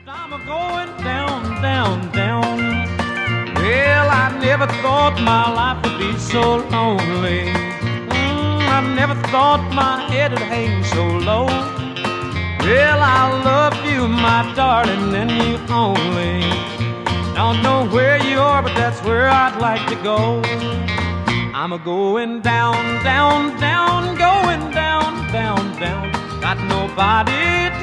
I'm a going down, down, down. Well, I never thought my life would be so lonely. I never thought my head would hang so low. Well, I love you, my darling, and you only. Don't know where you are, but that's where I'd like to go. I'm a going down, down, down, going down, down, down. Got nobody